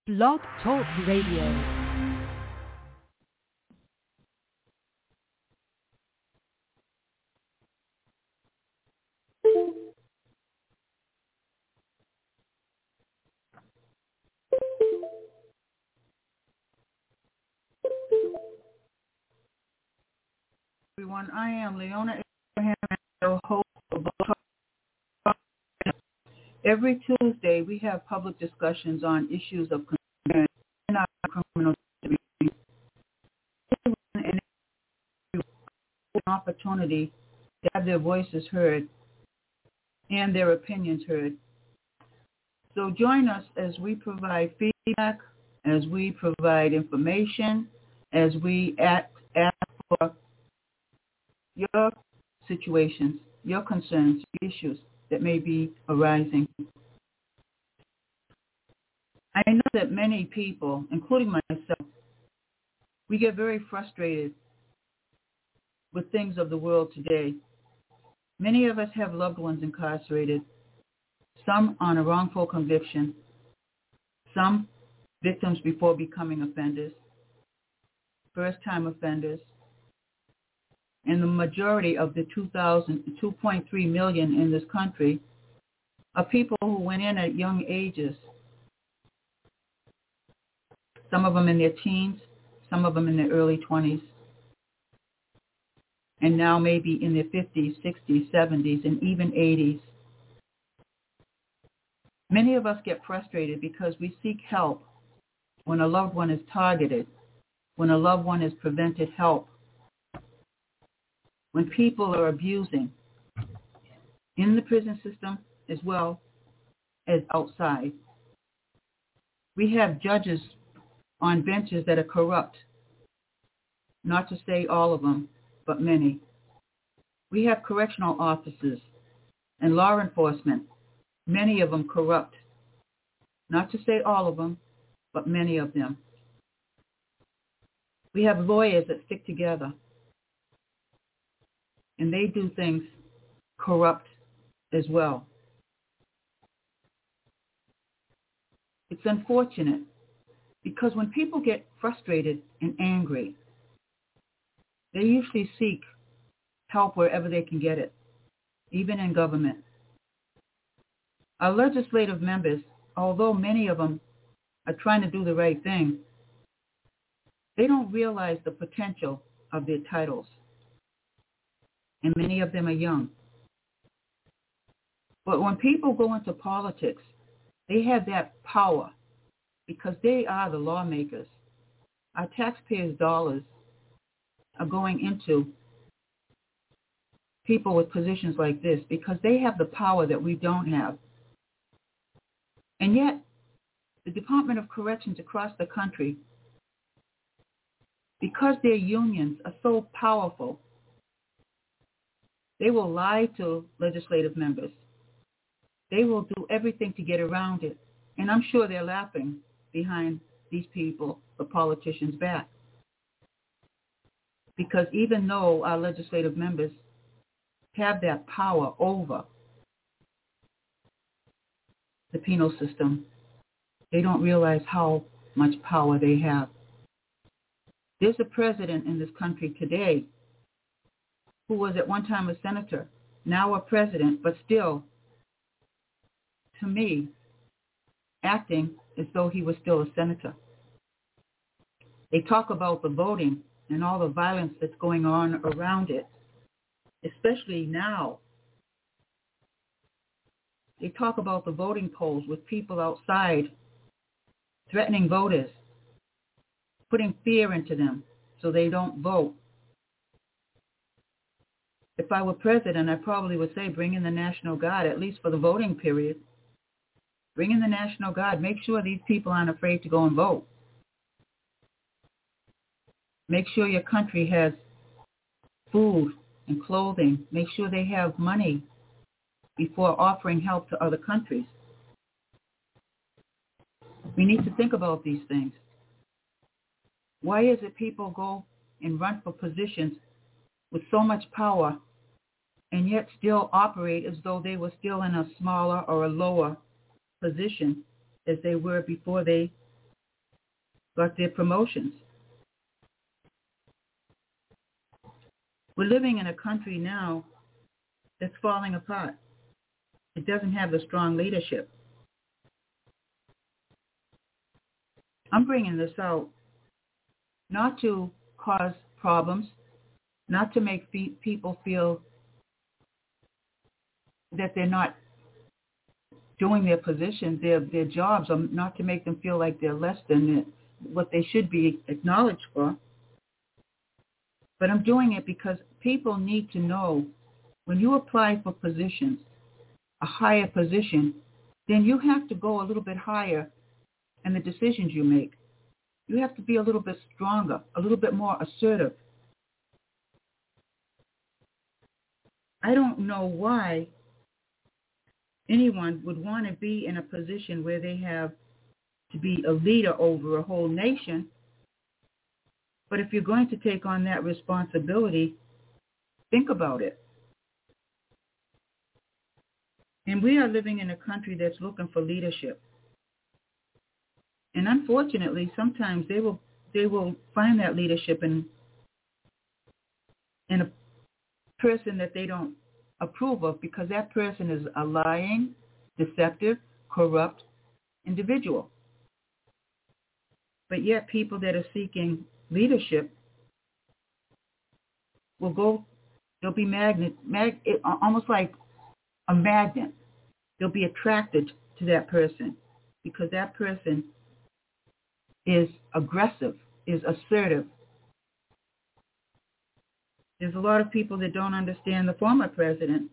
Blog Talk Radio. Everyone, I am Leona Abraham, your host of Blog Talk. Every Tuesday, we have public discussions on issues of concern in our criminal justice. And an opportunity to have their voices heard and their opinions heard. So join us as we provide feedback, as we provide information, as we ask for your situations, your concerns, issues that may be arising. I know that many people, including myself, we get very frustrated with things of the world today. Many of us have loved ones incarcerated, some on a wrongful conviction, some victims before becoming offenders, first-time offenders, and the majority of the 2.3 million in this country are people who went in at young ages, some of them in their teens, some of them in their early 20s, and now maybe in their 50s, 60s, 70s, and even 80s. Many of us get frustrated because we seek help when a loved one is targeted, when a loved one is prevented help, when people are abusing in the prison system as well as outside. We have judges on benches that are corrupt, not to say all of them, but many. We have correctional officers and law enforcement, many of them corrupt, not to say all of them, but many of them. We have lawyers that stick together, and they do things corrupt as well. It's unfortunate because when people get frustrated and angry, they usually seek help wherever they can get it, even in government. Our legislative members, although many of them are trying to do the right thing, they don't realize the potential of their titles. And many of them are young. But when people go into politics, they have that power because they are the lawmakers. Our taxpayers' dollars are going into people with positions like this because they have the power that we don't have. And yet, the Department of Corrections across the country, because their unions are so powerful, they will lie to legislative members. They will do everything to get around it. And I'm sure they're laughing behind these people, the politicians' back. Because even though our legislative members have that power over the penal system, they don't realize how much power they have. There's a president in this country today who was at one time a senator, now a president, but still, to me, acting as though he was still a senator. They talk about the voting and all the violence that's going on around it, especially now. They talk about the voting polls with people outside threatening voters, putting fear into them so they don't vote. If I were president, I probably would say bring in the National Guard, at least for the voting period. Bring in the National Guard. Make sure these people aren't afraid to go and vote. Make sure your country has food and clothing. Make sure they have money before offering help to other countries. We need to think about these things. Why is it people go and run for positions with so much power and yet still operate as though they were still in a smaller or a lower position as they were before they got their promotions. We're living in a country now that's falling apart. It doesn't have the strong leadership. I'm bringing this out not to cause problems, not to make people feel that they're not doing their positions, their jobs, or not to make them feel like they're less than what they should be acknowledged for. But I'm doing it because people need to know when you apply for positions, a higher position, then you have to go a little bit higher in the decisions you make. You have to be a little bit stronger, a little bit more assertive. I don't know why anyone would want to be in a position where they have to be a leader over a whole nation. But if you're going to take on that responsibility, think about it. And we are living in a country that's looking for leadership. And unfortunately, sometimes they will find that leadership in a person that they don't approve of, because that person is a lying, deceptive, corrupt individual. But yet people that are seeking leadership will go, they'll be almost like a magnet. They'll be attracted to that person because that person is aggressive, is assertive. There's a lot of people that don't understand the former president,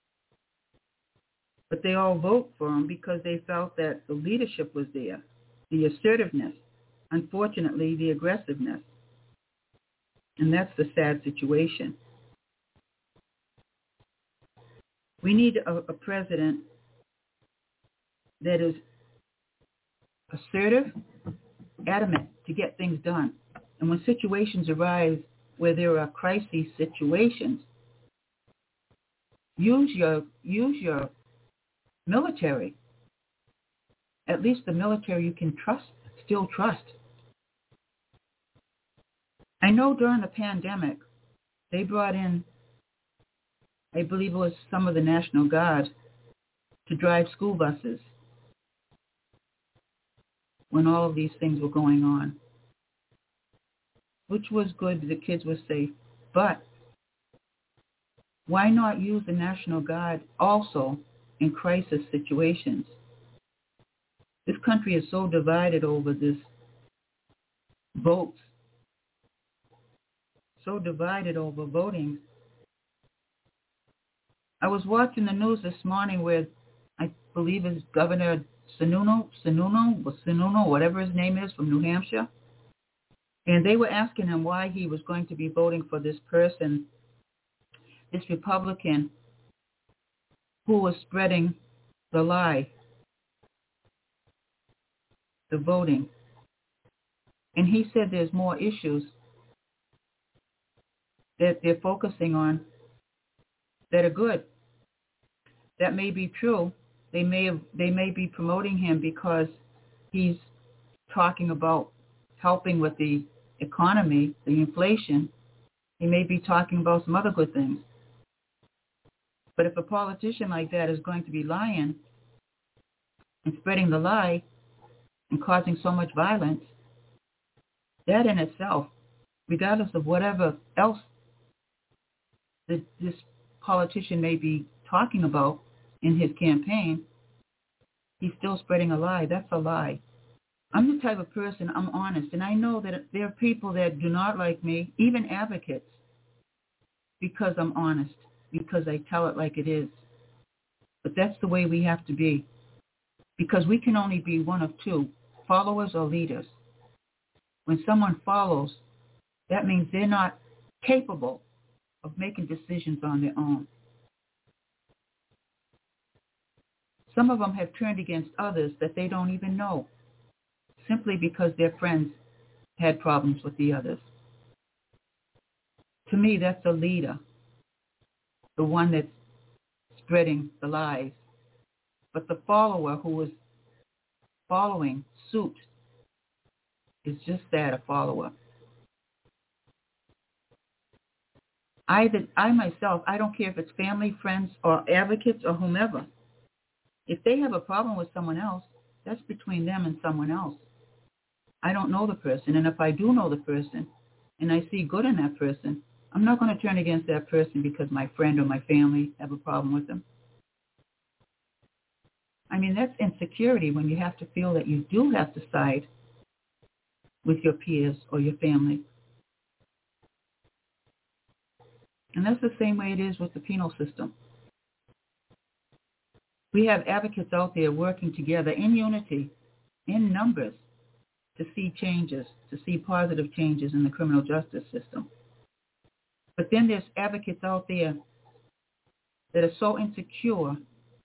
but they all vote for him because they felt that the leadership was there, the assertiveness, unfortunately, the aggressiveness. And that's the sad situation. We need a president that is assertive, adamant to get things done. And when situations arise where there are crisis situations, use your military. At least the military you can still trust. I know during the pandemic, they brought in, I believe it was some of the National Guard, to drive school buses when all of these things were going on, which was good. The kids were safe. But why not use the National Guard also in crisis situations? This country is so divided over this votes, so divided over voting. I was watching the news this morning where I believe it's Governor Sununu, whatever his name is, from New Hampshire. And they were asking him why he was going to be voting for this person, this Republican, who was spreading the lie, the voting. And he said there's more issues that they're focusing on that are good. That may be true. They may be promoting him because he's talking about helping with the economy, the inflation. He may be talking about some other good things. But if a politician like that is going to be lying and spreading the lie and causing so much violence, that in itself, regardless of whatever else that this politician may be talking about in his campaign, he's still spreading a lie. That's a lie. I'm the type of person, I'm honest, and I know that there are people that do not like me, even advocates, because I'm honest, because I tell it like it is. But that's the way we have to be, because we can only be one of two, followers or leaders. When someone follows, that means they're not capable of making decisions on their own. Some of them have turned against others that they don't even know, simply because their friends had problems with the others. To me, that's a leader, the one that's spreading the lies. But the follower who is following suit It's just that, a follower. I myself, I don't care if it's family, friends, or advocates or whomever. If they have a problem with someone else, that's between them and someone else. I don't know the person, and if I do know the person and I see good in that person, I'm not going to turn against that person because my friend or my family have a problem with them. I mean, that's insecurity when you have to feel that you do have to side with your peers or your family. And that's the same way it is with the penal system. We have advocates out there working together in unity, in numbers, to see changes, to see positive changes in the criminal justice system. But then there's advocates out there that are so insecure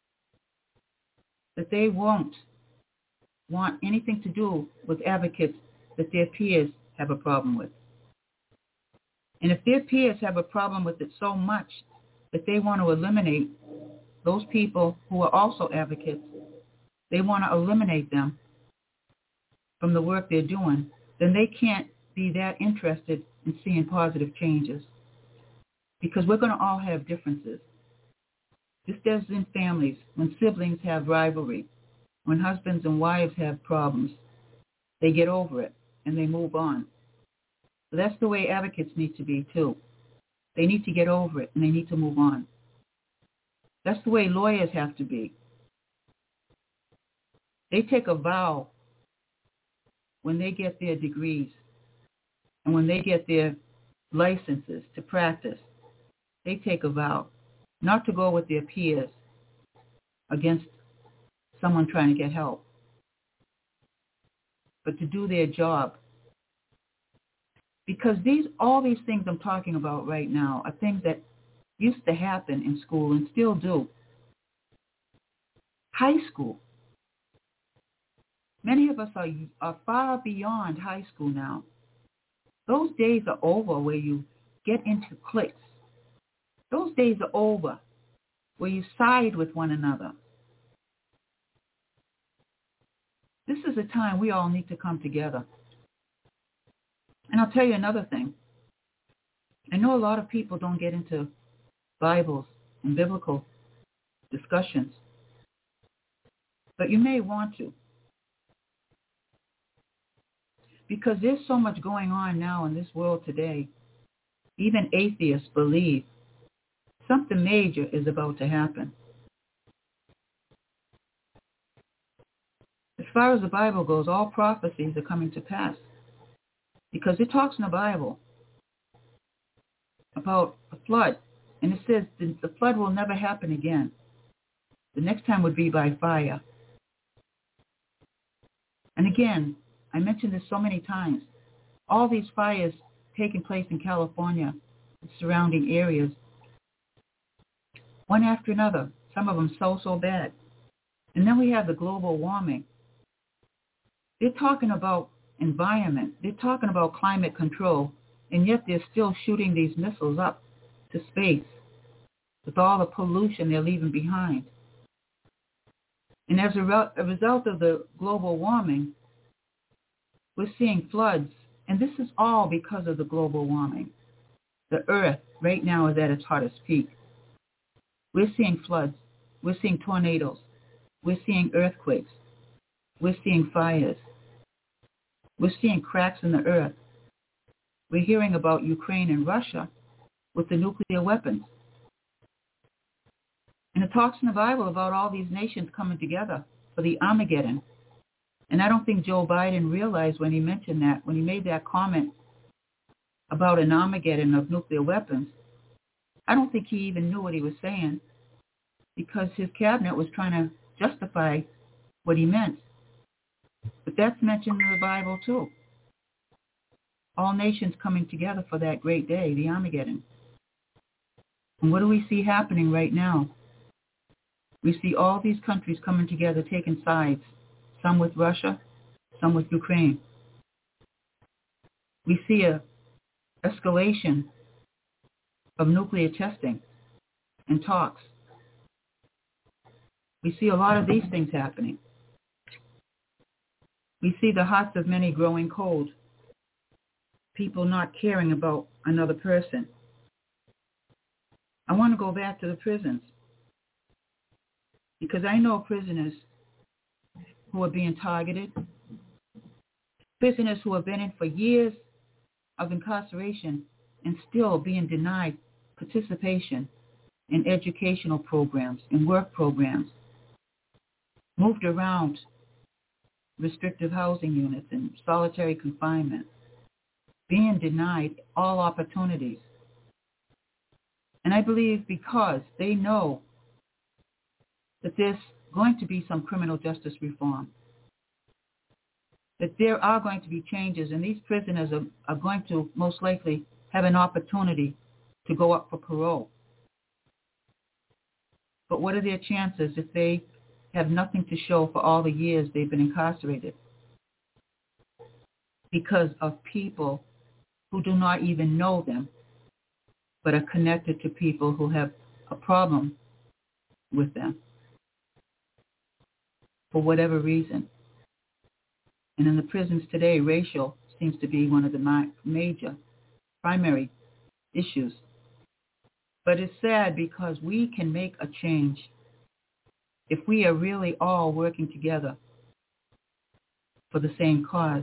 that they won't want anything to do with advocates that their peers have a problem with. And if their peers have a problem with it so much that they want to eliminate those people who are also advocates, they want to eliminate them from the work they're doing, then they can't be that interested in seeing positive changes. Because we're going to all have differences. Just as in families, when siblings have rivalry, when husbands and wives have problems, they get over it and they move on. So that's the way advocates need to be too. They need to get over it and they need to move on. That's the way lawyers have to be. They take a vow when they get their degrees and when they get their licenses to practice. They take a vow not to go with their peers against someone trying to get help, but to do their job. Because all these things I'm talking about right now are things that used to happen in school and still do. High school. Many of us are far beyond high school now. Those days are over where you get into cliques. Those days are over where you side with one another. This is a time we all need to come together. And I'll tell you another thing. I know a lot of people don't get into Bibles and biblical discussions, but you may want to. Because there's so much going on now in this world today. Even atheists believe something major is about to happen. As far as the Bible goes, all prophecies are coming to pass. Because it talks in the Bible about a flood. And it says the flood will never happen again. The next time would be by fire. And again, I mentioned this so many times. All these fires taking place in California and surrounding areas, one after another, some of them so bad. And then we have the global warming. They're talking about environment. They're talking about climate control, and yet they're still shooting these missiles up to space with all the pollution they're leaving behind. And as a result of the global warming, we're seeing floods, and this is all because of the global warming. The earth right now is at its hottest peak. We're seeing floods. We're seeing tornadoes. We're seeing earthquakes. We're seeing fires. We're seeing cracks in the earth. We're hearing about Ukraine and Russia with the nuclear weapons. And it talks in the Bible about all these nations coming together for the Armageddon. And I don't think Joe Biden realized when he mentioned that, when he made that comment about an Armageddon of nuclear weapons, I don't think he even knew what he was saying because his cabinet was trying to justify what he meant. But that's mentioned in the Bible too. All nations coming together for that great day, the Armageddon. And what do we see happening right now? We see all these countries coming together, taking sides, some with Russia, some with Ukraine. We see a escalation of nuclear testing and talks. We see a lot of these things happening. We see the hearts of many growing cold, people not caring about another person. I want to go back to the prisons because I know prisoners who are being targeted, prisoners who have been in for years of incarceration and still being denied participation in educational programs, in work programs, moved around restrictive housing units and solitary confinement, being denied all opportunities. And I believe because they know that there's going to be some criminal justice reform, that there are going to be changes, and these prisoners are going to most likely have an opportunity to go up for parole. But what are their chances if they have nothing to show for all the years they've been incarcerated? Because of people who do not even know them, but are connected to people who have a problem with them for whatever reason. And in the prisons today, racial seems to be one of the major, primary issues. But it's sad because we can make a change if we are really all working together for the same cause.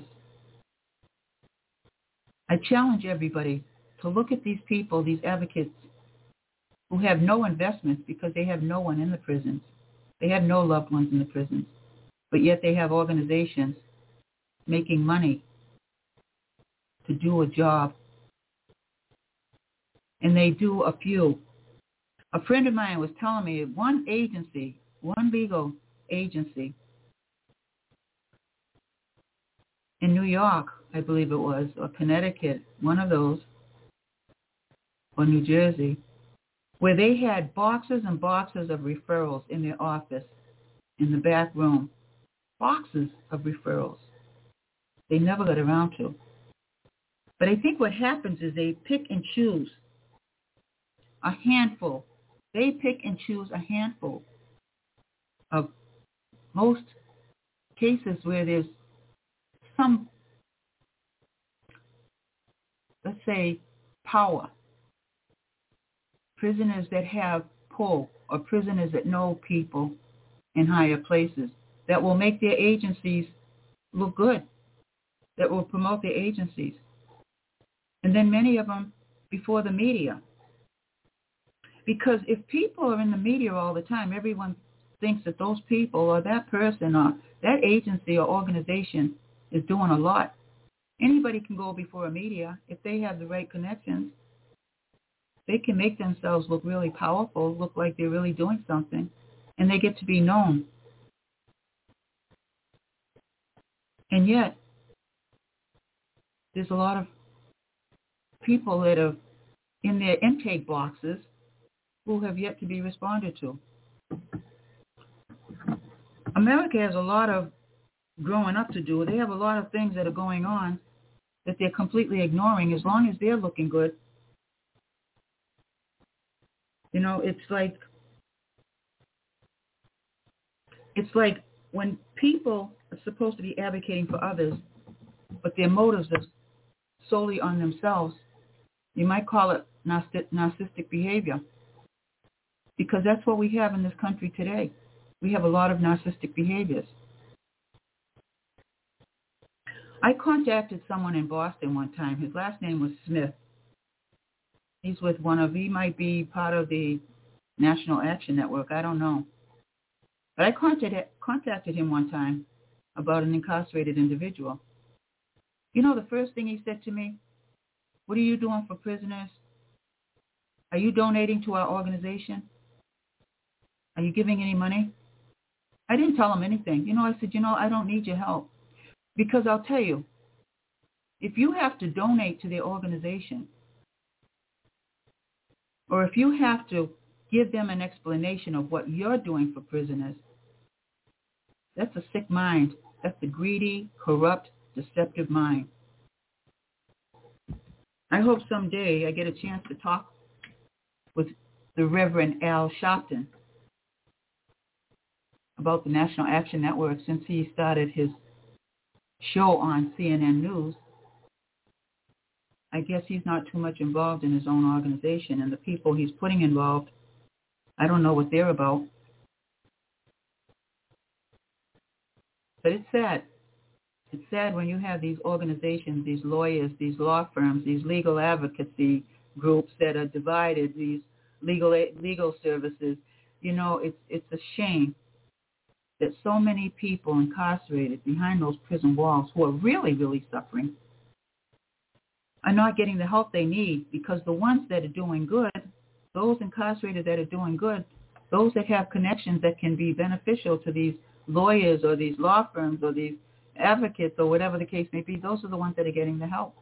I challenge everybody to look at these people, these advocates, who have no investments because they have no one in the prisons. They have no loved ones in the prisons, but yet they have organizations making money to do a job. And they do a few. A friend of mine was telling me one legal agency in New York, I believe it was, or Connecticut, one of those, or New Jersey, where they had boxes and boxes of referrals in their office, in the back room, boxes of referrals. They never got around to. But I think what happens is they pick and choose a handful. They pick and choose a handful of most cases where there's some, let's say, power. Prisoners that have pull, or prisoners that know people in higher places that will make their agencies look good, that will promote their agencies. And then many of them before the media. Because if people are in the media all the time, everyone thinks that those people or that person or that agency or organization is doing a lot. Anybody can go before a media if they have the right connections. They can make themselves look really powerful, look like they're really doing something, and they get to be known. And yet, there's a lot of people that are in their intake boxes who have yet to be responded to. America has a lot of growing up to do. They have a lot of things that are going on that they're completely ignoring. As long as they're looking good, you know, it's like when people are supposed to be advocating for others, but their motives are solely on themselves. You might call it narcissistic behavior, because that's what we have in this country today. We have a lot of narcissistic behaviors. I contacted someone in Boston one time. His last name was Smith. He's with he might be part of the National Action Network. I don't know. But I contacted him one time about an incarcerated individual. You know, the first thing he said to me, "What are you doing for prisoners? Are you donating to our organization? Are you giving any money?" I didn't tell him anything. You know, I said, I don't need your help. Because I'll tell you, if you have to donate to their organization, or if you have to give them an explanation of what you're doing for prisoners, that's a sick mind. That's a greedy, corrupt, deceptive mind. I hope someday I get a chance to talk with the Reverend Al Sharpton about the National Action Network, since he started his show on CNN News, I guess he's not too much involved in his own organization, and the people he's putting involved, I don't know what they're about. But it's sad. It's sad when you have these organizations, these lawyers, these law firms, these legal advocacy groups that are divided, these legal services. You know, it's a shame that so many people incarcerated behind those prison walls who are really, really suffering are not getting the help they need, because the ones that are doing good, those incarcerated that are doing good, those that have connections that can be beneficial to these lawyers or these law firms or these advocates or whatever the case may be, those are the ones that are getting the help.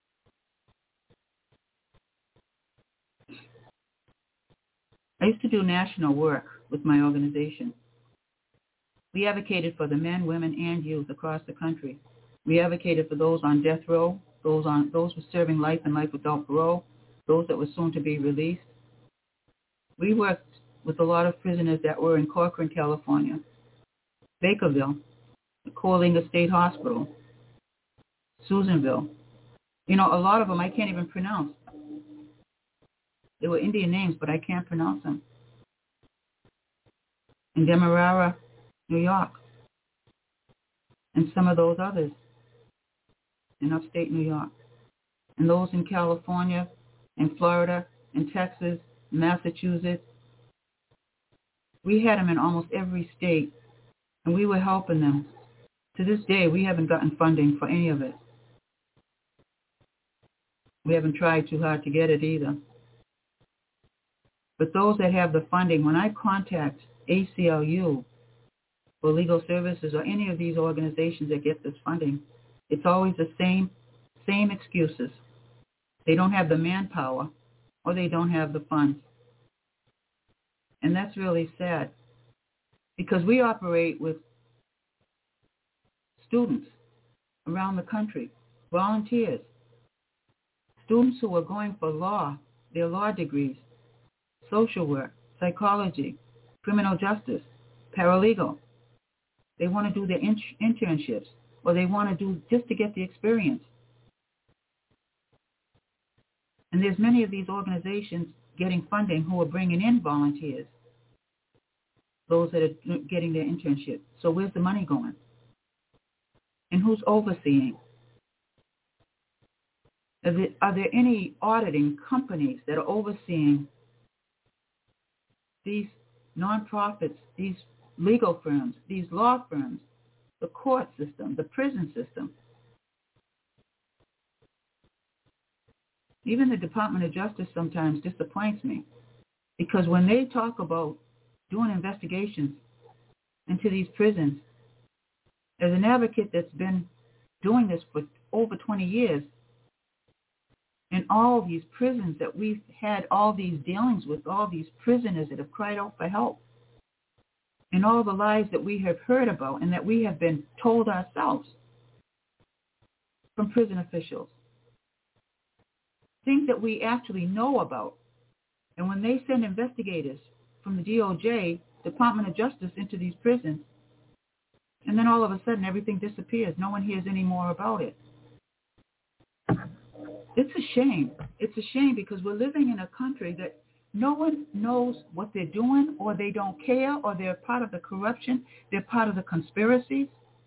I used to do national work with my organization. We advocated for the men, women, and youth across the country. We advocated for those on death row, those who serving life and life without parole, those that were soon to be released. We worked with a lot of prisoners that were in Corcoran, California, Bakerville, the Coalinga State Hospital, Susanville. You know, a lot of them I can't even pronounce. They were Indian names, but I can't pronounce them. In Demerara, New York, and some of those others in upstate New York, and those in California, in Florida, in Texas, Massachusetts. We had them in almost every state, and we were helping them. To this day, we haven't gotten funding for any of it. We haven't tried too hard to get it either. But those that have the funding, when I contact ACLU for legal services or any of these organizations that get this funding, it's always the same excuses. They don't have the manpower or they don't have the funds. And that's really sad, because we operate with students around the country, volunteers, students who are going for law, their law degrees, social work, psychology, criminal justice, paralegal. They want to do their internships, or they want to do just to get the experience. And there's many of these organizations getting funding who are bringing in volunteers, those that are getting their internship. So where's the money going? And who's overseeing? Are there any auditing companies that are overseeing these nonprofits, these legal firms, these law firms, the court system, the prison system? Even the Department of Justice sometimes disappoints me, because when they talk about doing investigations into these prisons, as an advocate that's been doing this for over 20 years, in all these prisons that we've had all these dealings with, all these prisoners that have cried out for help, and all the lies that we have heard about and that we have been told ourselves from prison officials, things that we actually know about. And when they send investigators from the DOJ, Department of Justice, into these prisons, and then all of a sudden everything disappears. No one hears any more about it. It's a shame. It's a shame, because we're living in a country that no one knows what they're doing, or they don't care, or they're part of the corruption. They're part of the conspiracies.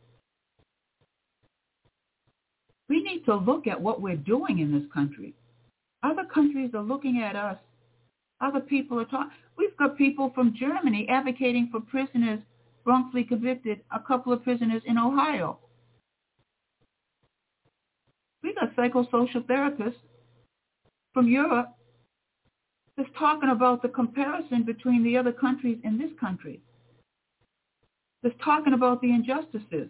We need to look at what we're doing in this country. Other countries are looking at us. Other people are talking. We've got people from Germany advocating for prisoners wrongfully convicted, a couple of prisoners in Ohio. We got psychosocial therapists from Europe that's talking about the comparison between the other countries and this country. That's talking about the injustices.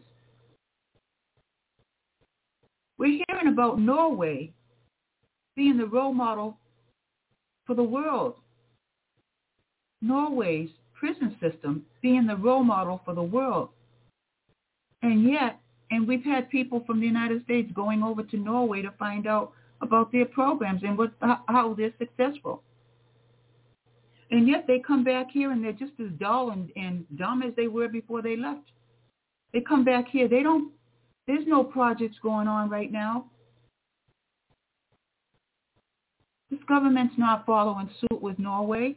We're hearing about Norway being the role model for the world. Norway's prison system being the role model for the world. And we've had people from the United States going over to Norway to find out about their programs and how they're successful. And yet they come back here and they're just as dull and dumb as they were before they left. They come back here. They don't There's no projects going on right now. This government's not following suit with Norway.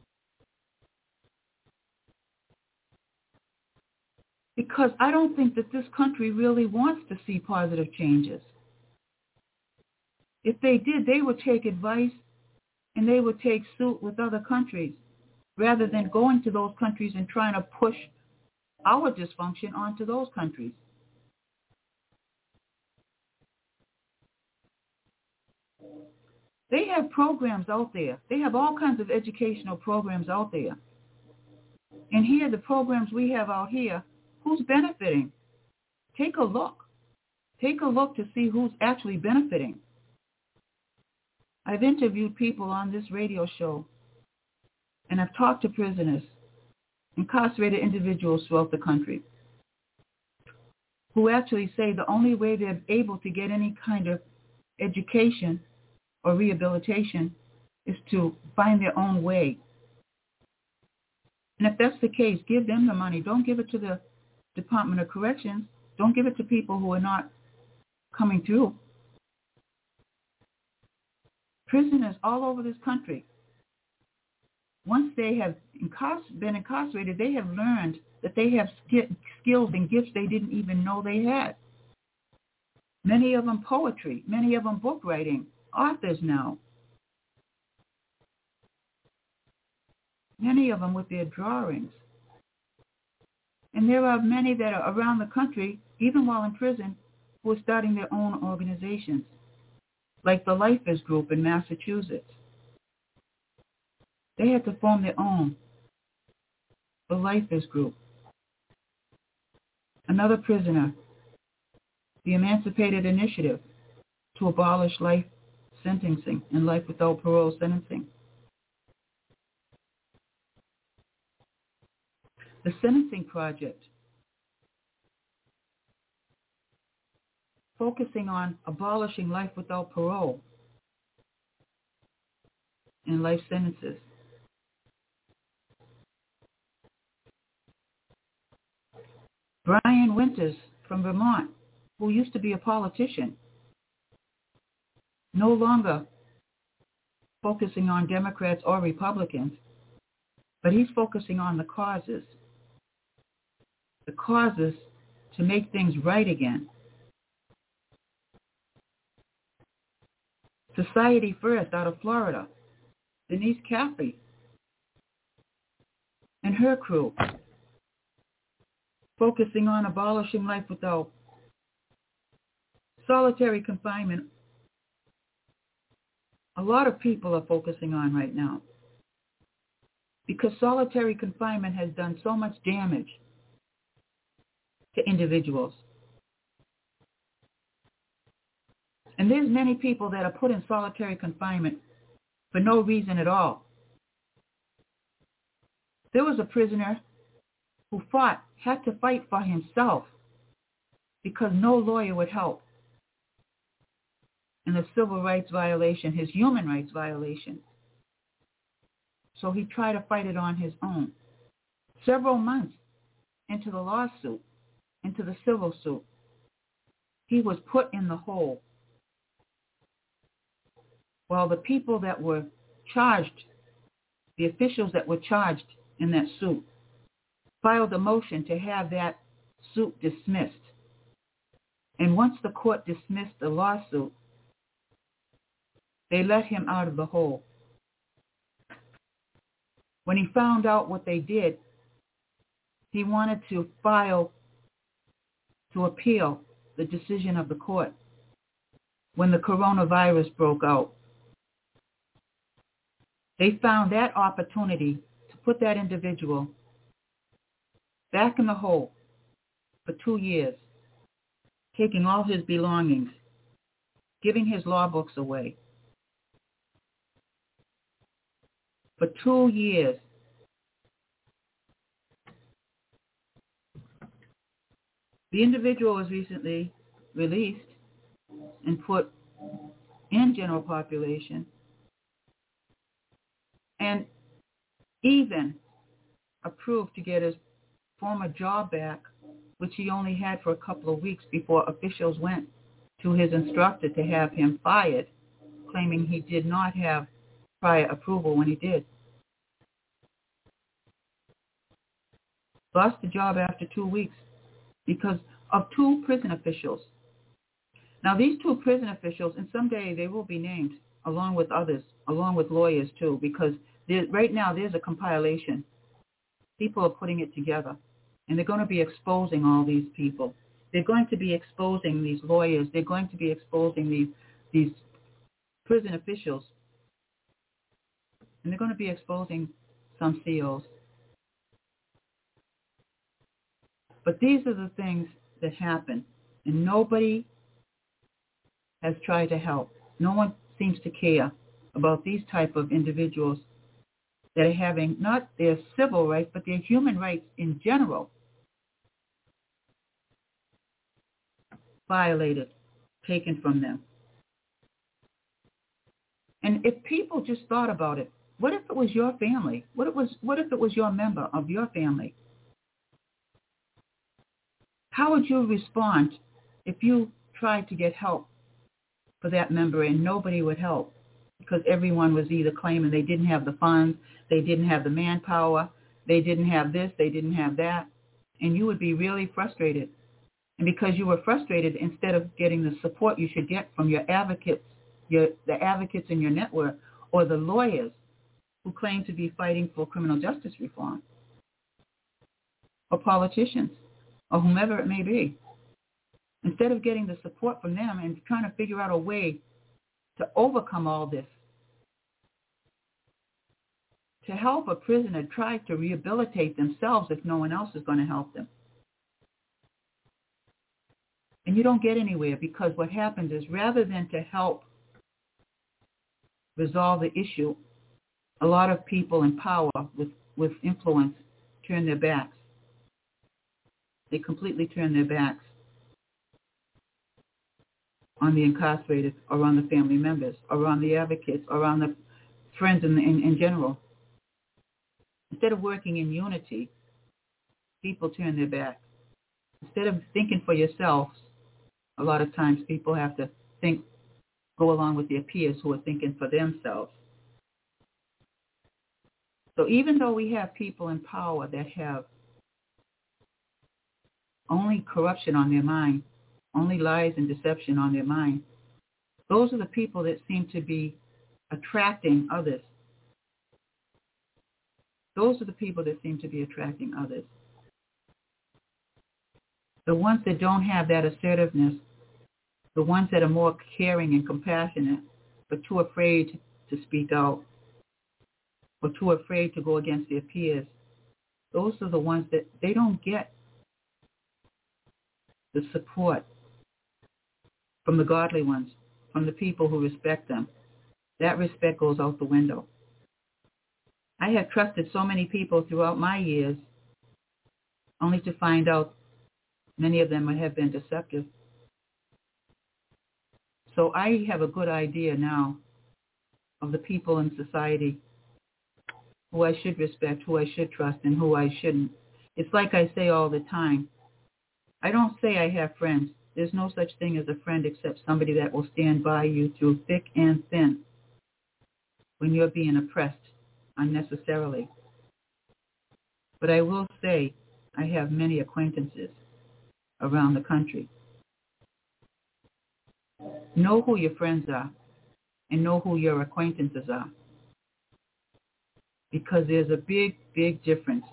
Because I don't think that this country really wants to see positive changes. If they did, they would take advice and they would take suit with other countries rather than going to those countries and trying to push our dysfunction onto those countries. They have programs out there. They have all kinds of educational programs out there. And here, the programs we have out here, who's benefiting? Take a look. Take a look to see who's actually benefiting. I've interviewed people on this radio show, and I've talked to prisoners, incarcerated individuals throughout the country, who actually say the only way they're able to get any kind of education or rehabilitation is to find their own way. And if that's the case, give them the money. Don't give it to the Department of Corrections. Don't give it to people who are not coming through. Prisoners all over this country, once they have been incarcerated, they have learned that they have skills and gifts they didn't even know they had. Many of them poetry, many of them book writing, authors now. Many of them with their drawings. And there are many that are around the country, even while in prison, who are starting their own organizations, like the Lifers Group in Massachusetts. They had to form their own, the Lifers Group. Another prisoner, the Emancipated Initiative to abolish life sentencing and life without parole sentencing. The Sentencing Project, focusing on abolishing life without parole and life sentences. Brian Winters from Vermont, who used to be a politician, no longer focusing on Democrats or Republicans, but he's focusing on the causes to make things right again. Society First out of Florida, Denise Caffrey and her crew, focusing on abolishing life without solitary confinement. A lot of people are focusing on right now because solitary confinement has done so much damage to individuals. And there's many people that are put in solitary confinement for no reason at all. There was a prisoner who had to fight for himself because no lawyer would help. And the civil rights violation, his human rights violation. So he tried to fight it on his own. Several months into the lawsuit, into the civil suit, he was put in the hole. While the people that were charged, the officials that were charged in that suit, filed a motion to have that suit dismissed. And once the court dismissed the lawsuit, they let him out of the hole. When he found out what they did, he wanted to file to appeal the decision of the court when the coronavirus broke out. They found that opportunity to put that individual back in the hole for 2 years, taking all his belongings, giving his law books away. For 2 years. The individual was recently released and put in general population and even approved to get his former job back which he only had for a couple of weeks before officials went to his instructor to have him fired, claiming he did not have prior approval when he did. Lost the job after 2 weeks because of 2 prison officials. Now, these 2 prison officials, and someday they will be named, along with others, along with lawyers too, because right now there's a compilation. People are putting it together, and they're going to be exposing all these people. They're going to be exposing these lawyers. They're going to be exposing these prison officials, and they're going to be exposing some CEOs. But these are the things that happen, and nobody has tried to help. No one seems to care about these type of individuals that are having not their civil rights, but their human rights in general violated, taken from them. And if people just thought about it, what if it was your family? What if it was your member of your family? How would you respond if you tried to get help for that member and nobody would help because everyone was either claiming they didn't have the funds, they didn't have the manpower, they didn't have this, they didn't have that, and you would be really frustrated. And because you were frustrated, instead of getting the support you should get from your advocates, the advocates in your network, or the lawyers who claim to be fighting for criminal justice reform, or politicians, or whomever it may be, instead of getting the support from them and trying to figure out a way to overcome all this, to help a prisoner try to rehabilitate themselves if no one else is going to help them. And you don't get anywhere, because what happens is, rather than to help resolve the issue, a lot of people in power with influence turn their backs. They completely turn their backs on the incarcerated, or on the family members, or on the advocates, or on the friends in general. Instead of working in unity, people turn their back. Instead of thinking for yourselves, a lot of times people have to go along with their peers who are thinking for themselves. So even though we have people in power that have only corruption on their mind, only lies and deception on their mind, those are the people that seem to be attracting others. Those are the people that seem to be attracting others. The ones that don't have that assertiveness, the ones that are more caring and compassionate, but too afraid to speak out, or too afraid to go against their peers, those are the ones that they don't get the support from the godly ones, from the people who respect them. That respect goes out the window. I have trusted so many people throughout my years, only to find out many of them have been deceptive. So I have a good idea now of the people in society who I should respect, who I should trust, and who I shouldn't. It's like I say all the time. I don't say I have friends. There's no such thing as a friend except somebody that will stand by you through thick and thin when you're being oppressed unnecessarily. But I will say I have many acquaintances around the country. Know who your friends are and know who your acquaintances are, because there's a big, big difference.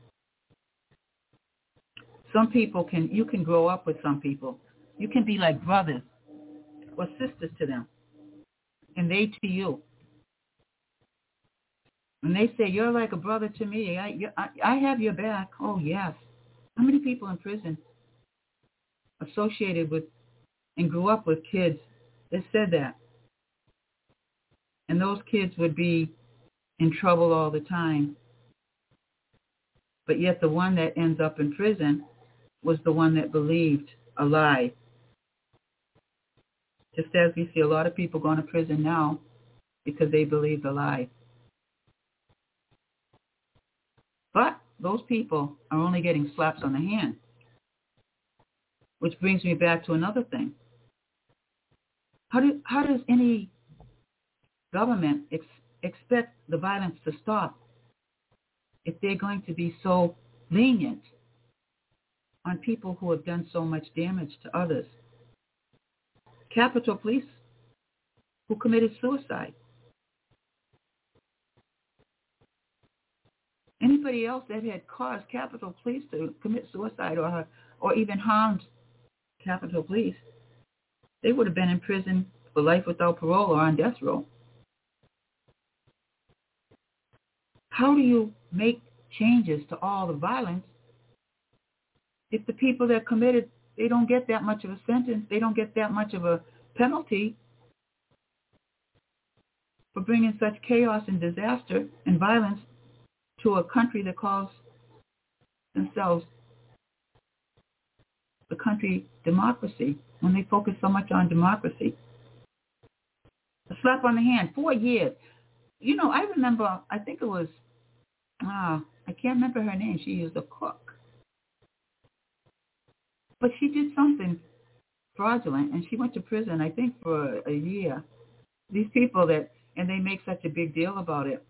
Some people you can grow up with some people. You can be like brothers or sisters to them, and they to you. When they say, you're like a brother to me, I have your back. Oh, yes. How many people in prison associated with and grew up with kids that said that? And those kids would be in trouble all the time. But yet the one that ends up in prison was the one that believed a lie. Just as we see a lot of people going to prison now because they believed a lie. But those people are only getting slaps on the hand. Which brings me back to another thing. How does any government expect the violence to stop if they're going to be so lenient on people who have done so much damage to others? Capitol Police who committed suicide. Anybody else that had caused Capitol Police to commit suicide or even harmed Capitol Police, they would have been in prison for life without parole or on death row. How do you make changes to all the violence if the people that committed, they don't get that much of a sentence, they don't get that much of a penalty for bringing such chaos and disaster and violence to a country that calls themselves the country democracy, when they focus so much on democracy? A slap on the hand, 4 years. You know, I remember, I think it was, I can't remember her name. She was a cook. But she did something fraudulent, and she went to prison, I think, for a year. These people that, and they make such a big deal about it.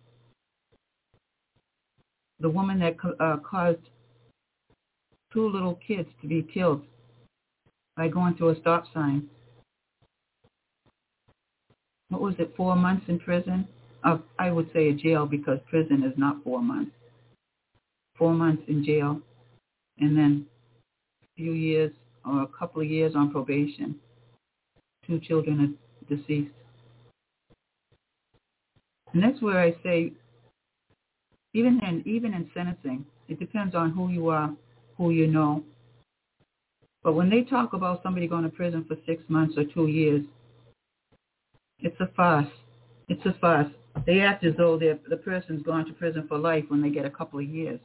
The woman that caused 2 little kids to be killed by going through a stop sign. What was it, 4 months in prison? I would say a jail, because prison is not 4 months. 4 months in jail, and then a few years or a couple of years on probation. 2 children are deceased. And that's where I say, even in sentencing, it depends on who you are, who you know. But when they talk about somebody going to prison for 6 months or 2 years, it's a farce. It's a farce. They act as though the person's gone to prison for life when they get a couple of years.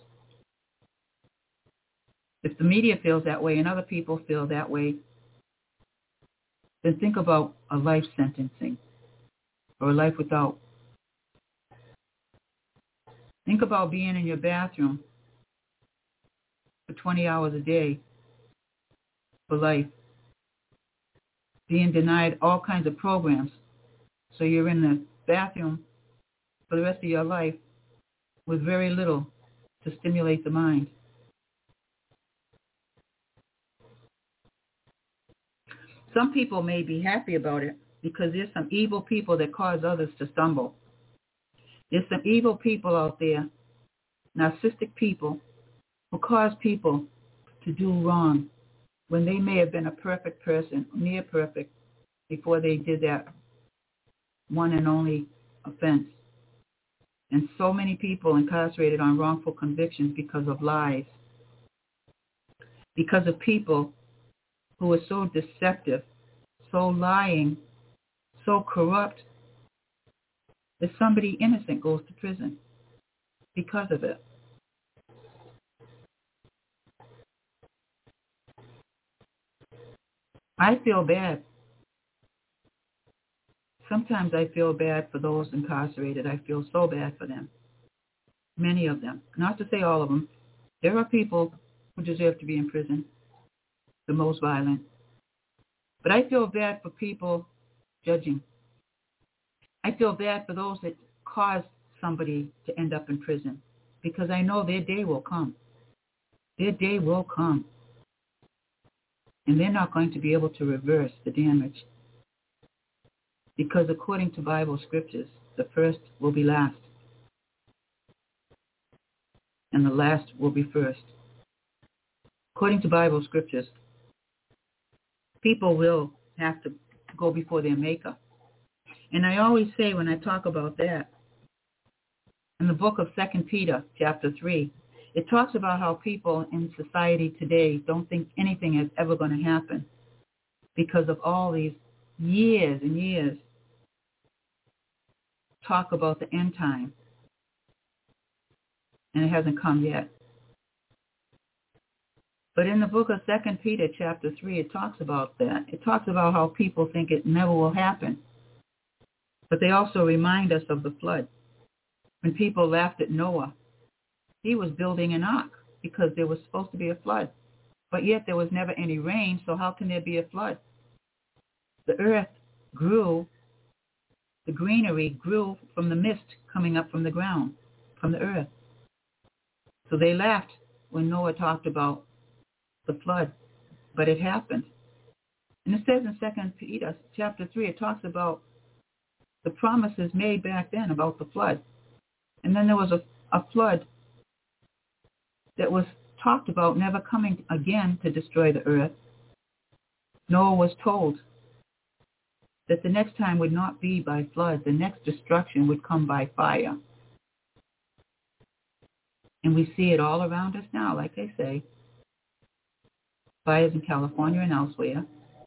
If the media feels that way and other people feel that way, then think about a life sentencing or a life without. Think about being in your bathroom for 20 hours a day for life, being denied all kinds of programs. So you're in the bathroom for the rest of your life with very little to stimulate the mind. Some people may be happy about it because there's some evil people that cause others to stumble. There's some evil people out there, narcissistic people, who cause people to do wrong when they may have been a perfect person, near perfect, before they did that one and only offense. And so many people incarcerated on wrongful convictions because of lies, because of people who are so deceptive, so lying, so corrupt, that somebody innocent goes to prison because of it. I feel bad. Sometimes I feel bad for those incarcerated. I feel so bad for them. Many of them. Not to say all of them. There are people who deserve to be in prison, the most violent. But I feel bad for people judging. I feel bad for those that caused somebody to end up in prison, because I know their day will come. Their day will come. And they're not going to be able to reverse the damage. Because according to Bible scriptures, the first will be last. And the last will be first. According to Bible scriptures, people will have to go before their Maker. And I always say when I talk about that, in the book of 2 Peter, chapter 3, it talks about how people in society today don't think anything is ever going to happen because of all these years and years talk about the end time. And it hasn't come yet. But in the book of 2 Peter, chapter 3, it talks about that. It talks about how people think it never will happen. But they also remind us of the flood. When people laughed at Noah, he was building an ark because there was supposed to be a flood. But yet there was never any rain, so how can there be a flood? The earth grew, the greenery grew from the mist coming up from the ground, from the earth. So they laughed when Noah talked about the flood, but it happened. And it says in 2 Peter chapter 3, it talks about the promises made back then about the flood. And then there was a flood that was talked about never coming again to destroy the earth. Noah was told that the next time would not be by flood. The next destruction would come by fire. And we see it all around us now, like I say. Fires in California and elsewhere.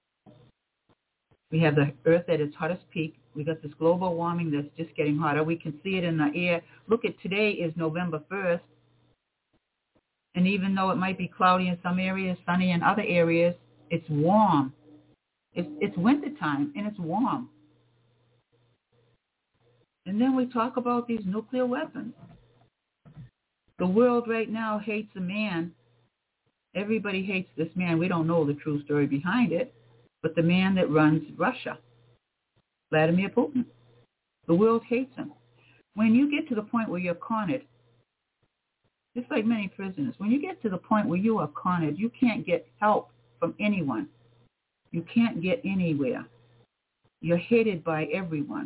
We have the earth at its hottest peak. We got this global warming that's just getting hotter. We can see it in the air. Look at today is November 1st. And even though it might be cloudy in some areas, sunny in other areas, it's warm. It's wintertime and it's warm. And then we talk about these nuclear weapons. The world right now hates a man. Everybody hates this man. We don't know the true story behind it, but the man that runs Russia, Vladimir Putin. The world hates him. When you get to the point where you're cornered, just like many prisoners, when you get to the point where you are cornered, you can't get help from anyone. You can't get anywhere. You're hated by everyone.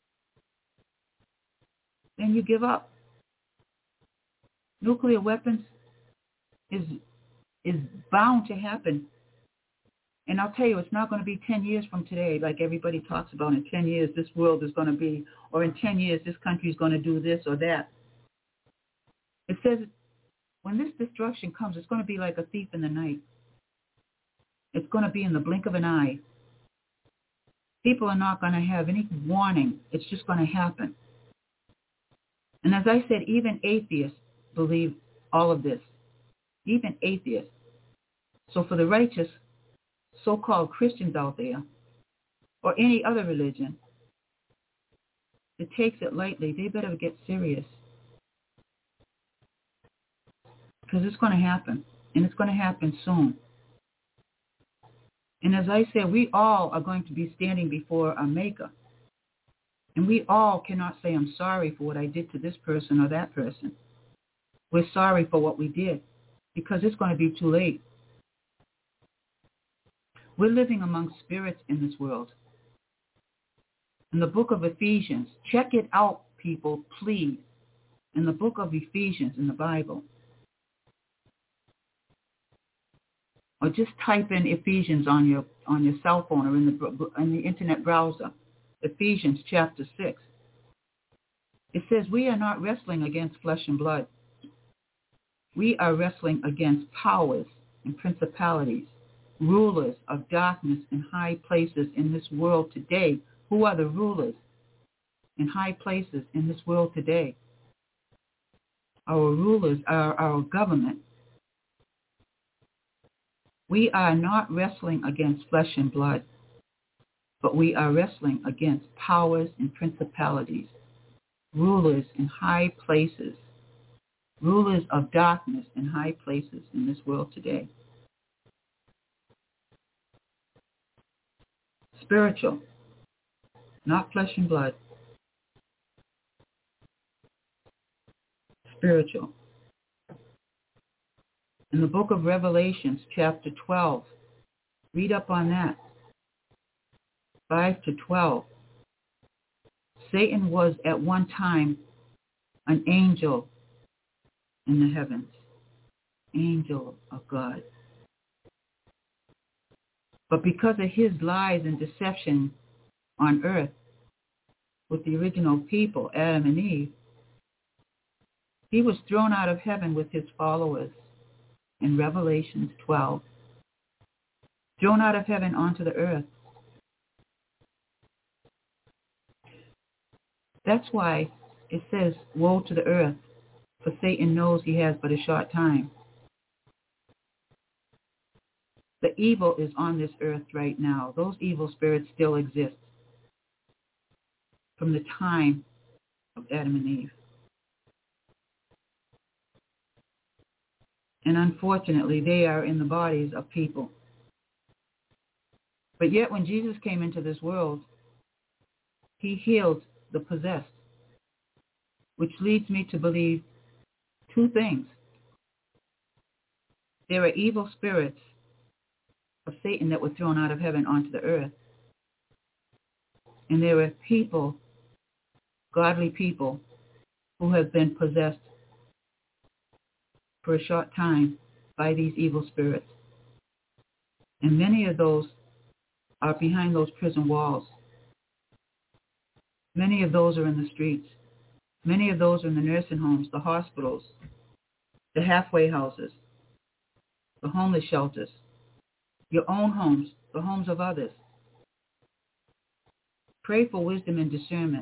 Then you give up. Nuclear weapons is bound to happen. And I'll tell you, it's not going to be 10 years from today, like everybody talks about. In 10 years, this world is going to be, or in 10 years, this country is going to do this or that. It says when this destruction comes, it's going to be like a thief in the night. It's going to be in the blink of an eye. People are not going to have any warning. It's just going to happen. And as I said, even atheists believe all of this. Even atheists. So for the righteous, so-called Christians out there, or any other religion that takes it lightly, they better get serious. Because it's going to happen. And it's going to happen soon. And as I said, we all are going to be standing before our Maker. And we all cannot say, I'm sorry for what I did to this person or that person. We're sorry for what we did, because it's going to be too late. We're living among spirits in this world. In the book of Ephesians, check it out, people, please. In the book of Ephesians in the Bible. Or just type in Ephesians on your cell phone or in the internet browser. Ephesians chapter 6. It says, we are not wrestling against flesh and blood. We are wrestling against powers and principalities, rulers of darkness in high places in this world today. Who are the rulers in high places in this world today? Our rulers are our government. We are not wrestling against flesh and blood, but we are wrestling against powers and principalities, rulers in high places, rulers of darkness in high places in this world today. Spiritual, not flesh and blood. Spiritual. In the book of Revelations, chapter 12, read up on that. 5 to 12. Satan was at one time an angel in the heavens, angel of God. But because of his lies and deception on earth with the original people, Adam and Eve, he was thrown out of heaven with his followers in Revelations 12. Thrown out of heaven onto the earth. That's why it says, woe to the earth, for Satan knows he has but a short time. The evil is on this earth right now. Those evil spirits still exist from the time of Adam and Eve. And unfortunately, they are in the bodies of people. But yet when Jesus came into this world, he healed the possessed, which leads me to believe two things. There are evil spirits of Satan that were thrown out of heaven onto the earth. And there are people, godly people, who have been possessed for a short time by these evil spirits. And many of those are behind those prison walls. Many of those are in the streets. Many of those are in the nursing homes, the hospitals, the halfway houses, the homeless shelters, your own homes, the homes of others. Pray for wisdom and discernment.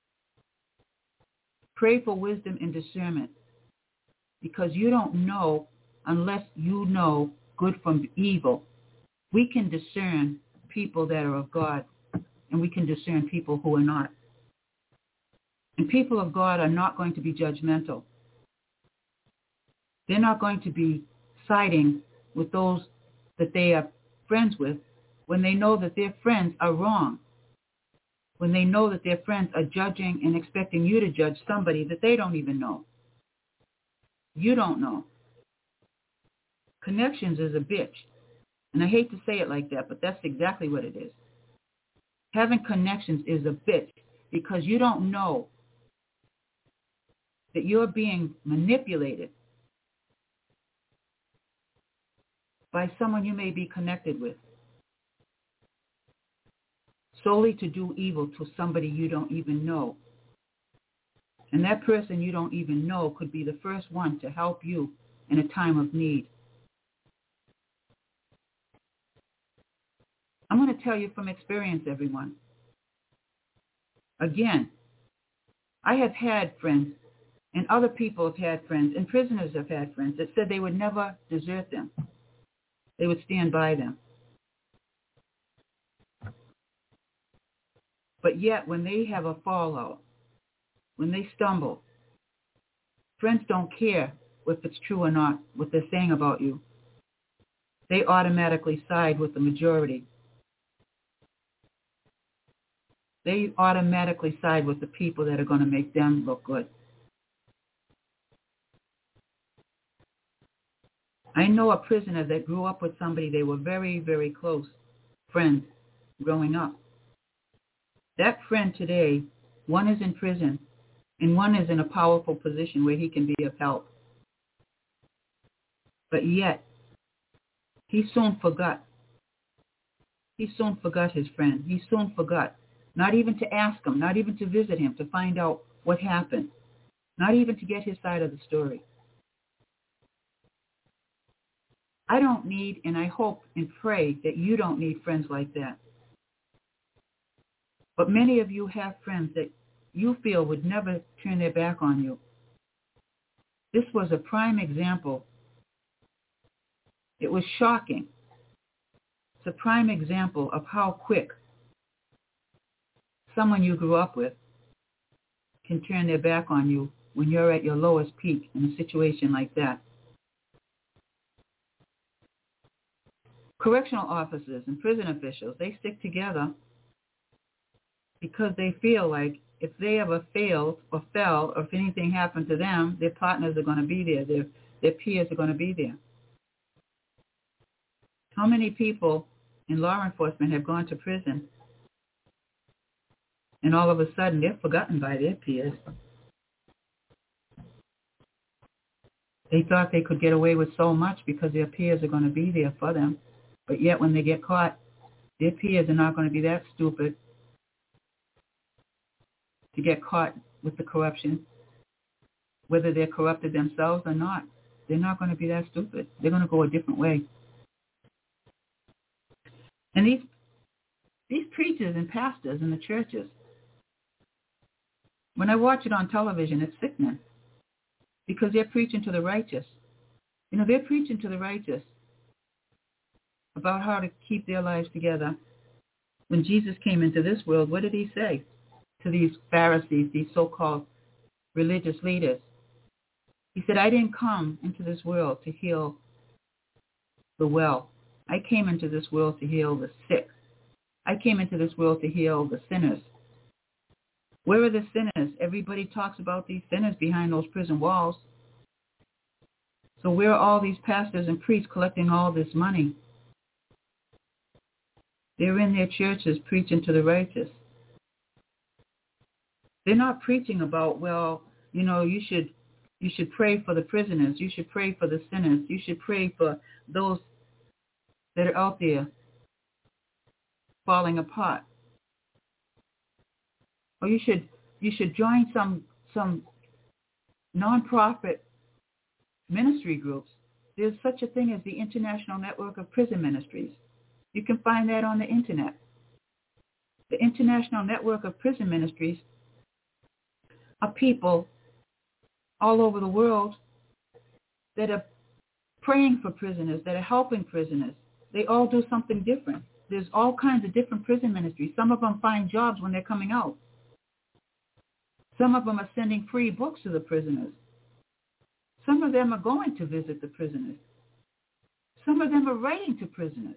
Pray for wisdom and discernment, because you don't know unless you know good from evil. We can discern people that are of God, and we can discern people who are not. And people of God are not going to be judgmental. They're not going to be siding with those that they are friends with when they know that their friends are wrong, when they know that their friends are judging and expecting you to judge somebody that they don't even know. You don't know. Connections is a bitch. And I hate to say it like that, but that's exactly what it is. Having connections is a bitch because you don't know that you're being manipulated by someone you may be connected with solely to do evil to somebody you don't even know. And that person you don't even know could be the first one to help you in a time of need. I'm going to tell you from experience, everyone. Again, I have had friends, and other people have had friends, and prisoners have had friends that said they would never desert them. They would stand by them. But yet, when they have a fallout, when they stumble, friends don't care if it's true or not, what they're saying about you. They automatically side with the majority. They automatically side with the people that are going to make them look good. I know a prisoner that grew up with somebody they were very, very close friends growing up. That friend today, one is in prison and one is in a powerful position where he can be of help. But yet, he soon forgot. He soon forgot his friend. He soon forgot. Not even to ask him, not even to visit him, to find out what happened. Not even to get his side of the story. I don't need, and I hope and pray that you don't need friends like that. But many of you have friends that you feel would never turn their back on you. This was a prime example. It was shocking. It's a prime example of how quick someone you grew up with can turn their back on you when you're at your lowest peak in a situation like that. Correctional officers and prison officials, they stick together because they feel like if they ever failed or fell, or if anything happened to them, their partners are going to be there. Their peers are going to be there. How many people in law enforcement have gone to prison and all of a sudden they're forgotten by their peers? They thought they could get away with so much because their peers are going to be there for them. But yet when they get caught, their peers are not going to be that stupid to get caught with the corruption. Whether they're corrupted themselves or not, they're not going to be that stupid. They're going to go a different way. And these preachers and pastors in the churches, when I watch it on television, it's sickening because they're preaching to the righteous. You know, they're preaching to the righteous about how to keep their lives together. When Jesus came into this world, what did he say to these Pharisees, these so-called religious leaders? He said, I didn't come into this world to heal the well. I came into this world to heal the sick. I came into this world to heal the sinners. Where are the sinners? Everybody talks about these sinners behind those prison walls. So where are all these pastors and priests collecting all this money? They're in their churches preaching to the righteous. They're not preaching about, well, you know, you should pray for the prisoners. You should pray for the sinners. You should pray for those that are out there falling apart. Or you should join some nonprofit ministry groups. There's such a thing as the International Network of Prison Ministries. You can find that on the internet. The International Network of Prison Ministries are people all over the world that are praying for prisoners, that are helping prisoners. They all do something different. There's all kinds of different prison ministries. Some of them find jobs when they're coming out. Some of them are sending free books to the prisoners. Some of them are going to visit the prisoners. Some of them are writing to prisoners.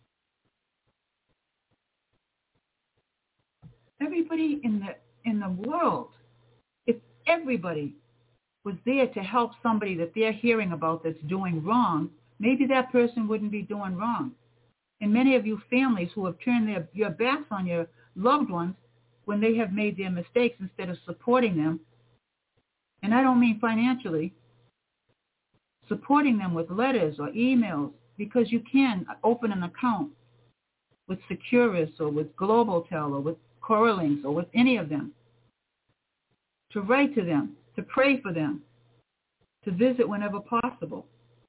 Everybody in the world, if everybody was there to help somebody that they're hearing about that's doing wrong, maybe that person wouldn't be doing wrong. And many of you families who have turned your backs on your loved ones when they have made their mistakes instead of supporting them, and I don't mean financially, supporting them with letters or emails, because you can open an account with Securus or with Globaltel or with Coralinks or with any of them, to write to them, to pray for them, to visit whenever possible,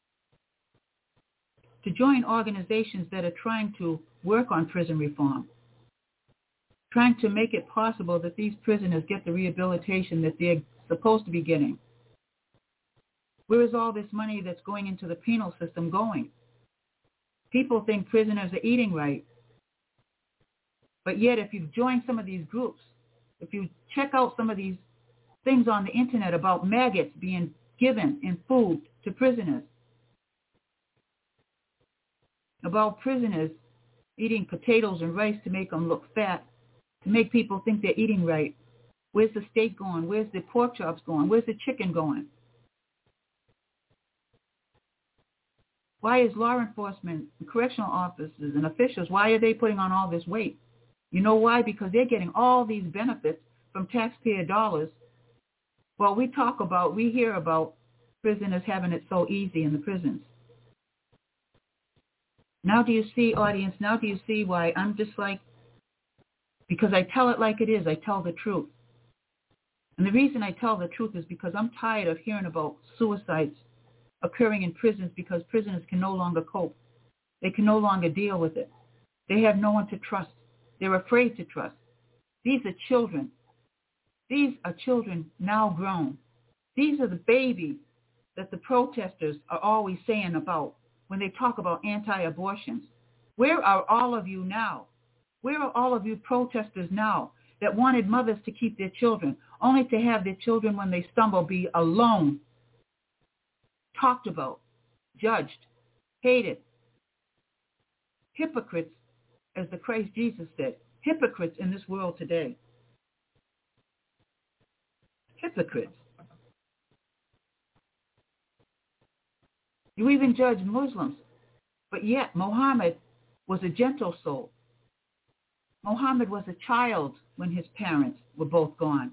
to join organizations that are trying to work on prison reform, trying to make it possible that these prisoners get the rehabilitation that they're supposed to be getting. Where is all this money that's going into the penal system going? People think prisoners are eating right. But yet, if you join some of these groups, if you check out some of these things on the internet about maggots being given in food to prisoners, about prisoners eating potatoes and rice to make them look fat, to make people think they're eating right. Where's the steak going? Where's the pork chops going? Where's the chicken going? Why is law enforcement, correctional officers, and officials, why are they putting on all this weight? You know why? Because they're getting all these benefits from taxpayer dollars. Well, we hear about prisoners having it so easy in the prisons. Now do you see, audience, now do you see why I'm just like, because I tell it like it is, I tell the truth. And the reason I tell the truth is because I'm tired of hearing about suicides occurring in prisons because prisoners can no longer cope. They can no longer deal with it. They have no one to trust. They're afraid to trust. These are children. These are children now grown. These are the babies that the protesters are always saying about when they talk about anti-abortions. Where are all of you now? Where are all of you protesters now that wanted mothers to keep their children, only to have their children when they stumble be alone, talked about, judged, hated? Hypocrites, as the Christ Jesus said, hypocrites in this world today. Hypocrites. You even judge Muslims, but yet Muhammad was a gentle soul. Muhammad was a child when his parents were both gone.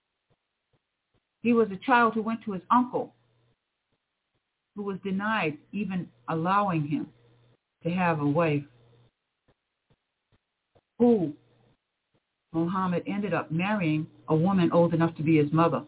He was a child who went to his uncle, who was denied even allowing him to have a wife, who Muhammad ended up marrying a woman old enough to be his mother.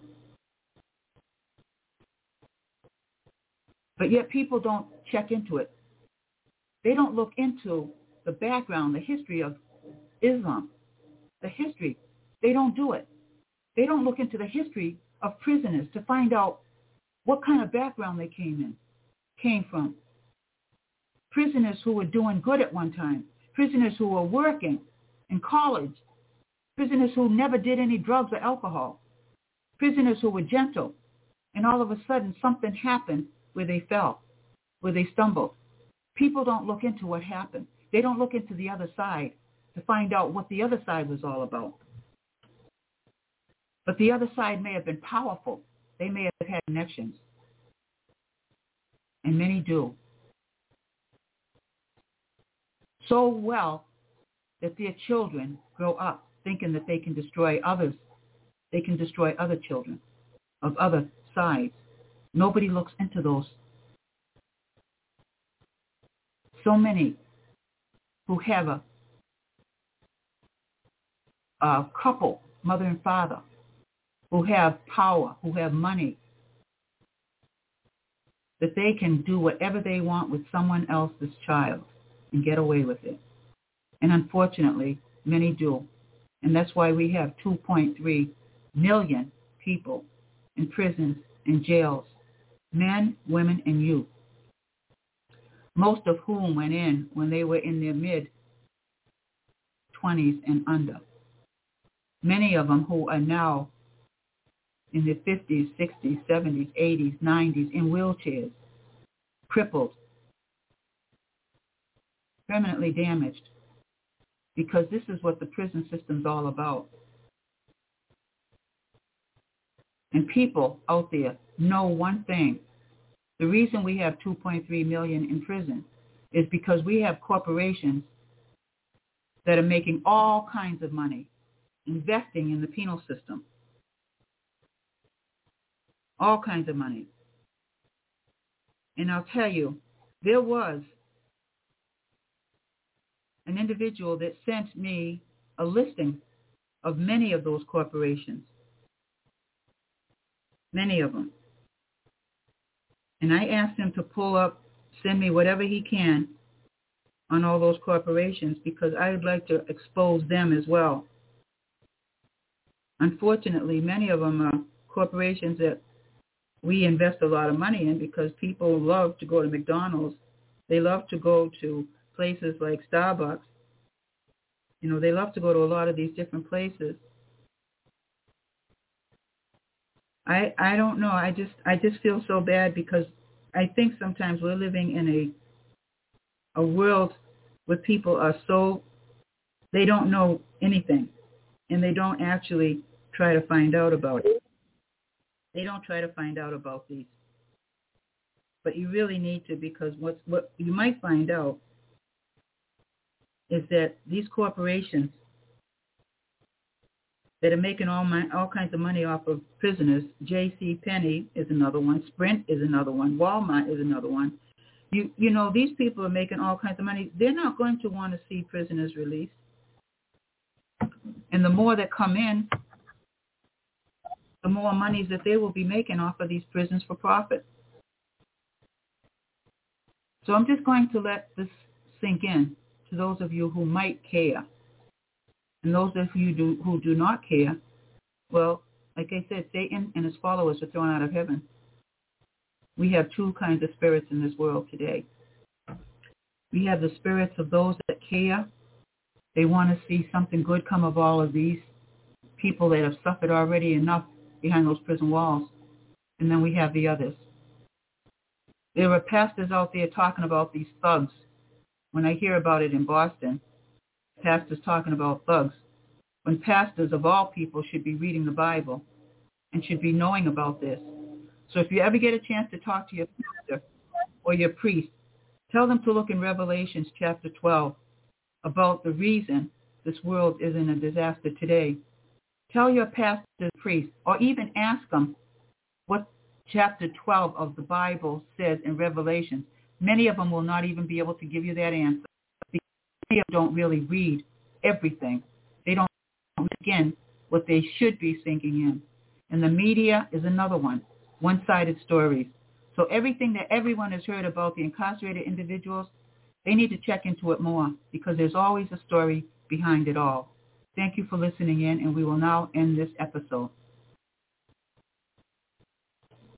But yet people don't check into it. They don't look into the background, the history of Islam, the history. They don't do it. They don't look into the history of prisoners to find out what kind of background they came from. Prisoners who were doing good at one time. Prisoners who were working in college. Prisoners who never did any drugs or alcohol. Prisoners who were gentle. And all of a sudden, something happened where they fell, where they stumbled. People don't look into what happened. They don't look into the other side to find out what the other side was all about. But the other side may have been powerful. They may have had connections. And many do. So well that their children grow up thinking that they can destroy others. They can destroy other children of other sides. Nobody looks into those. So many who have a couple, mother and father, who have power, who have money, that they can do whatever they want with someone else's child and get away with it. And unfortunately, many do. And that's why we have 2.3 million people in prisons and jails, men, women, and youth, most of whom went in when they were in their mid-20s and under. Many of them who are now in their 50s, 60s, 70s, 80s, 90s, in wheelchairs, crippled, permanently damaged, because this is what the prison system's all about. And people out there know one thing. The reason we have 2.3 million in prison is because we have corporations that are making all kinds of money, investing in the penal system. All kinds of money. And I'll tell you, there was an individual that sent me a listing of many of those corporations. Many of them. And I asked him to pull up, send me whatever he can on all those corporations because I would like to expose them as well. Unfortunately, many of them are corporations that we invest a lot of money in because people love to go to McDonald's. They love to go to places like Starbucks. You know, they love to go to a lot of these different places. I don't know. I just feel so bad because I think sometimes we're living in a world where people are so, they don't know anything and they don't actually try to find out about it. They don't try to find out about these. But you really need to, because what you might find out is that these corporations that are making all kinds of money off of prisoners, J.C. Penney is another one, Sprint is another one, Walmart is another one. You know, these people are making all kinds of money. They're not going to want to see prisoners released. And the more that come in, the more monies that they will be making off of these prisons for profit. So I'm just going to let this sink in to those of you who might care. And those of you who do not care, well, like I said, Satan and his followers are thrown out of heaven. We have two kinds of spirits in this world today. We have the spirits of those that care. They want to see something good come of all of these people that have suffered already enough behind those prison walls. And then we have the others. There are pastors out there talking about these thugs. When I hear about it in Boston, pastors talking about thugs, when pastors of all people should be reading the Bible and should be knowing about this. So if you ever get a chance to talk to your pastor or your priest, tell them to look in Revelations chapter 12 about the reason this world is in a disaster today. Tell your pastor, priest, or even ask them what chapter 12 of the Bible says in Revelations. Many of them will not even be able to give you that answer because many of them don't really read everything. They don't again what they should be sinking in. And the media is another one, one-sided stories. So everything that everyone has heard about the incarcerated individuals, they need to check into it more because there's always a story behind it all. Thank you for listening in, and we will now end this episode.